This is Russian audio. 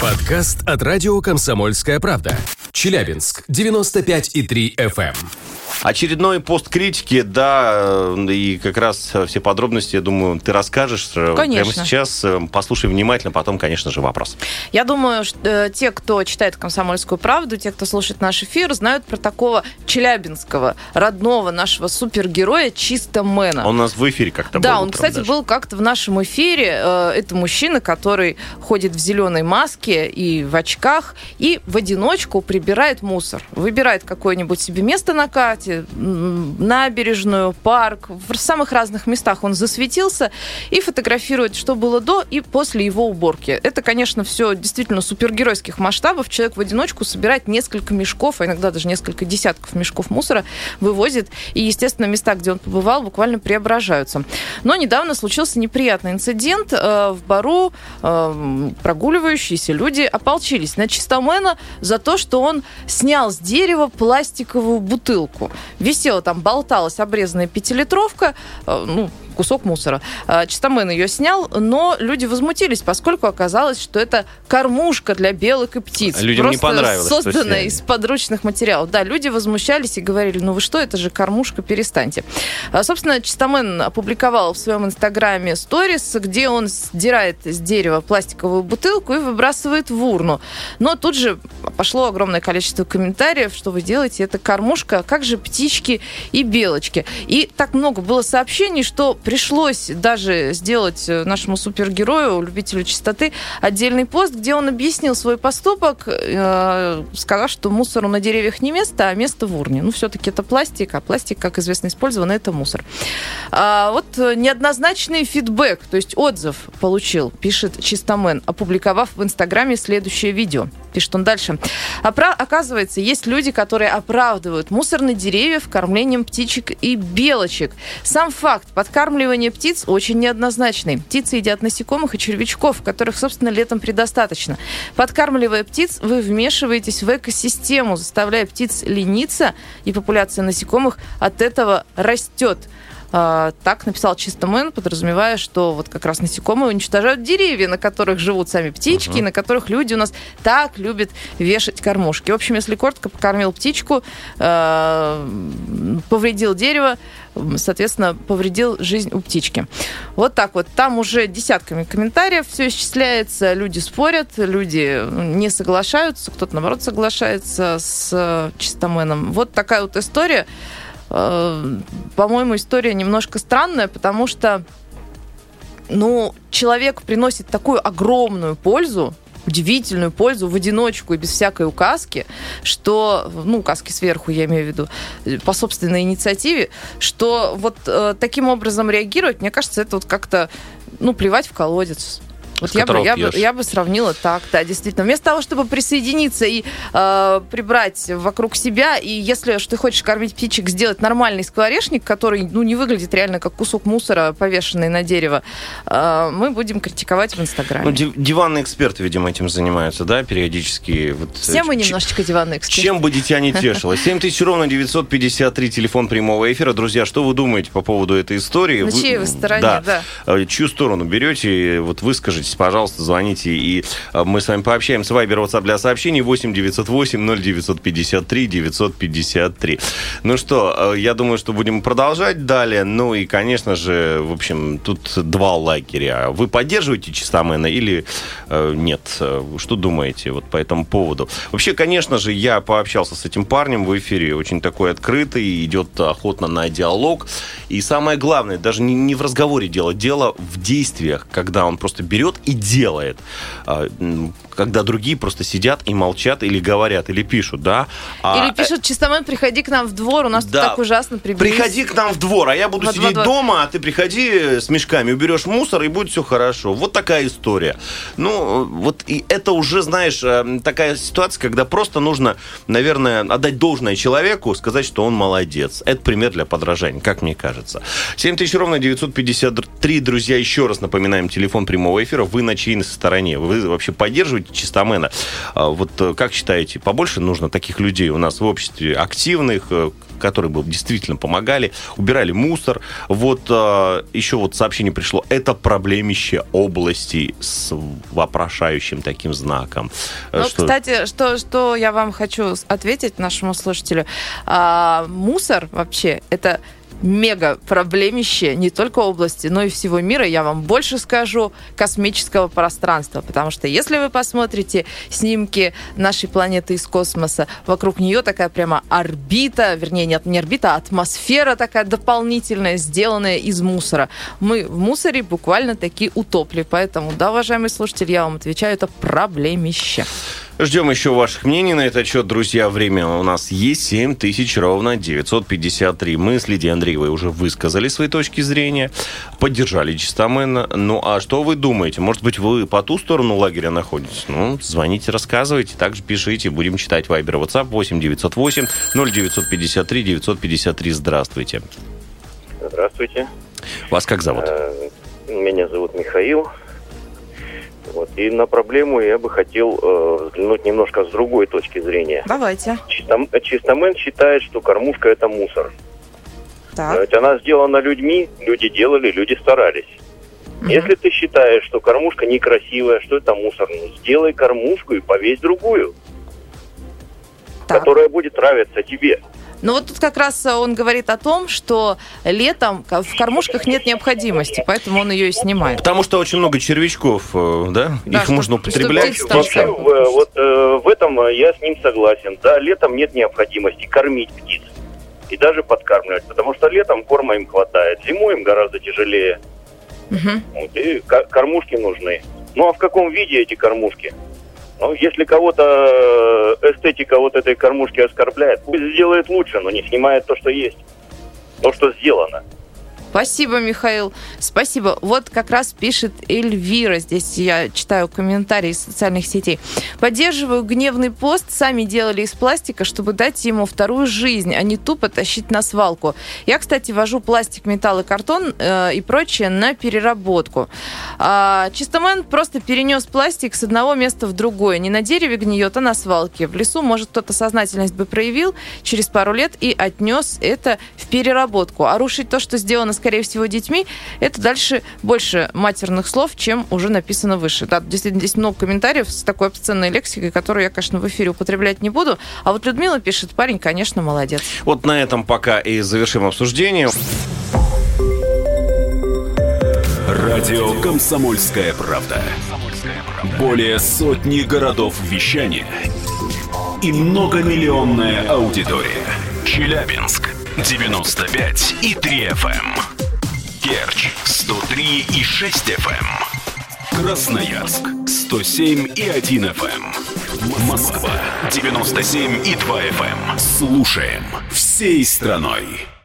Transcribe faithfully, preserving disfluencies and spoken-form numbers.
Подкаст от радио «Комсомольская правда». Челябинск, девяносто пять и три эф эм. Очередной пост критики, да, и как раз все подробности, я думаю, ты расскажешь конечно. Прямо сейчас. Послушай внимательно, потом, конечно же, вопрос. Я думаю, что те, кто читает «Комсомольскую правду», те, кто слушает наш эфир, знают про такого челябинского, родного нашего супергероя Чистомена. Он у нас в эфире как-то был. Да, он, утром кстати, даже. был как-то в нашем эфире. Это мужчина, который ходит в зеленой маске и в очках, и в одиночку прибирает мусор. Выбирает какое-нибудь себе место на карте, набережную, парк, в самых разных местах он засветился и фотографирует, что было до и после его уборки. Это, конечно, все действительно супергеройских масштабов. Человек в одиночку собирает несколько мешков, а иногда даже несколько десятков мешков мусора, вывозит, и, естественно, места, где он побывал, буквально преображаются. Но недавно случился неприятный инцидент. В Бару прогуливающиеся люди ополчились на Чистомена за то, что он снял с дерева пластиковую бутылку. Висела там, болталась обрезанная пятилитровка, ну, кусок мусора. Чистомен ее снял, но люди возмутились, поскольку оказалось, что это кормушка для белок и птиц. Людям Просто не понравилось, созданная из подручных материалов. Да, люди возмущались и говорили, ну вы что, это же кормушка, перестаньте. Собственно, Чистомен опубликовал в своем инстаграме сторис, где он сдирает с дерева пластиковую бутылку и выбрасывает в урну. Но тут же пошло огромное количество комментариев, что вы делаете, это кормушка, как же птички и белочки. И так много было сообщений, что пришлось даже сделать нашему супергерою, любителю чистоты, отдельный пост, где он объяснил свой поступок, э, сказав, что мусору на деревьях не место, а место в урне. Ну, все-таки это пластик, а пластик, как известно, использован, это мусор. А вот неоднозначный фидбэк, то есть отзыв получил, пишет Чистомен, опубликовав в Инстаграме следующее видео. Пишет он дальше. Опра- оказывается, есть люди, которые оправдывают мусор на деревьях кормлением птичек и белочек. Сам факт подкармливания птиц очень неоднозначный. Птицы едят насекомых и червячков, которых, собственно, летом предостаточно. Подкармливая птиц, вы вмешиваетесь в экосистему, заставляя птиц лениться, и популяция насекомых от этого растет. Так написал Чистомен, подразумевая, что вот как раз насекомые уничтожают деревья, на которых живут сами птички, uh-huh. на которых люди у нас так любят вешать кормушки. В общем, если коротко, покормил птичку, повредил дерево, соответственно, повредил жизнь у птички. Вот так вот. Там уже десятками комментариев все исчисляется, люди спорят, люди не соглашаются, кто-то, наоборот, соглашается с Чистоменом. Вот такая вот история. По-моему, история немножко странная, потому что, ну, человек приносит такую огромную пользу, удивительную пользу в одиночку и без всякой указки, что, ну, указки сверху, я имею в виду, по собственной инициативе, что вот э, таким образом реагировать, мне кажется, это вот как-то, ну, плевать в колодец. Вот я бы, я, бы, я бы сравнила так, да, действительно. Вместо того, чтобы присоединиться и э, прибрать вокруг себя, и если ты хочешь кормить птичек, сделать нормальный скворечник, который, ну, не выглядит реально как кусок мусора, повешенный на дерево, э, мы будем критиковать в Инстаграме. Ну, диванные эксперты, видимо, этим занимаются, да, периодически. Вот, все мы немножечко диванные эксперты. Чем бы дитя не тешилось. семь тысяч ровно девятьсот пятьдесят три, телефон прямого эфира. Друзья, что вы думаете по поводу этой истории? На чьей вы стороне, да. да. Чью сторону берете? Вот выскажитесь, пожалуйста, звоните, и мы с вами пообщаемся. Вайбер, WhatsApp для сообщений восемь девятьсот восемь ноль девятьсот пятьдесят три девятьсот пятьдесят три. Ну что, я думаю, что будем продолжать далее. Ну и, конечно же, в общем, тут два лагеря. Вы поддерживаете Чистомена или э, нет? Что думаете вот по этому поводу? Вообще, конечно же, я пообщался с этим парнем в эфире, очень такой открытый, идет охотно на диалог. И самое главное, даже не, не в разговоре дело, дело в действиях, когда он просто берет и делает. Когда другие просто сидят и молчат или говорят, или пишут, да. Или а... пишут: Чистомен, приходи к нам в двор, у нас да. тут так ужасно, приберись. Приходи к нам в двор, а я буду во сидеть во дома, а ты приходи с мешками, уберешь мусор, и будет все хорошо. Вот такая история. Ну, вот и это уже, знаешь, такая ситуация, когда просто нужно, наверное, отдать должное человеку, сказать, что он молодец. Это пример для подражания, как мне кажется. семь тысяч ровно девятьсот пятьдесят три, друзья, еще раз напоминаем, телефон прямого эфира эфира, вы на чьей стороне? Вы вообще поддерживаете чистомена? Вот как считаете, побольше нужно таких людей у нас в обществе, активных, которые бы действительно помогали, убирали мусор. Вот еще вот сообщение пришло. Это проблемище области с вопрошающим таким знаком. Ну, что... кстати, что, что я вам хочу ответить нашему слушателю. А, мусор вообще это мега проблемище не только области, но и всего мира. Я вам больше скажу, космического пространства. Потому что если вы посмотрите снимки нашей планеты из космоса, вокруг нее такая прямо орбита, вернее, нет, не орбита, а атмосфера такая дополнительная, сделанная из мусора. Мы в мусоре буквально таки утопли. Поэтому, да, уважаемые слушатели, я вам отвечаю, это проблемище. Ждем еще ваших мнений на этот счет, друзья. Время у нас есть семь тысяч ровно девятьсот пятьдесят три. Мы с Лидией Андреевой уже высказали свои точки зрения, поддержали чистомена. Ну, а что вы думаете? Может быть, вы по ту сторону лагеря находитесь? Ну, звоните, рассказывайте. Также пишите. Будем читать Вайбер, WhatsApp восемь девятьсот восемь ноль девятьсот пятьдесят три девятьсот пятьдесят три. Здравствуйте. Здравствуйте. Вас как зовут? Меня зовут Михаил. Вот. И на проблему я бы хотел э, взглянуть немножко с другой точки зрения. Давайте. Чистом, чистомен считает, что кормушка – это мусор. Так. Ведь она сделана людьми, люди делали, люди старались. Угу. Если ты считаешь, что кормушка некрасивая, что это мусор, ну, сделай кормушку и повесь другую, так, которая будет нравиться тебе. Ну вот тут как раз он говорит о том, что летом в кормушках нет необходимости, поэтому он ее и снимает. Потому что очень много червячков, да? Да, их можно употреблять. Вообще, в, вот э, в этом я с ним согласен. Да, летом нет необходимости кормить птиц и даже подкармливать, потому что летом корма им хватает, зимой им гораздо тяжелее. Угу. Вот, и кормушки нужны. Ну а в каком виде эти кормушки? Ну, если кого-то эстетика вот этой кормушки оскорбляет, пусть сделает лучше, но не снимает то, что есть, то, что сделано. Спасибо, Михаил. Спасибо. Вот как раз пишет Эльвира. Здесь я читаю комментарии из социальных сетей. Поддерживаю гневный пост. Сами делали из пластика, чтобы дать ему вторую жизнь, а не тупо тащить на свалку. Я, кстати, вожу пластик, металл и картон э, и прочее на переработку. А, чистомен просто перенес пластик с одного места в другое. Не на дереве гниет, а на свалке. В лесу, может, кто-то сознательность бы проявил через пару лет и отнес это в переработку. А рушить то, что сделано, скорее всего, детьми, это дальше больше матерных слов, чем уже написано выше. Да, действительно, здесь много комментариев с такой обсценной лексикой, которую я, конечно, в эфире употреблять не буду. А вот Людмила пишет, парень, конечно, молодец. Вот на этом пока и завершим обсуждение. Радио «Комсомольская правда». Более сотни городов вещания и многомиллионная аудитория. Челябинск девяносто пять и три эф эм. Керчь сто три и шесть эф эм. Красноярск сто семь и один эф эм. Москва девяносто семь и два эф эм. Слушаем всей страной.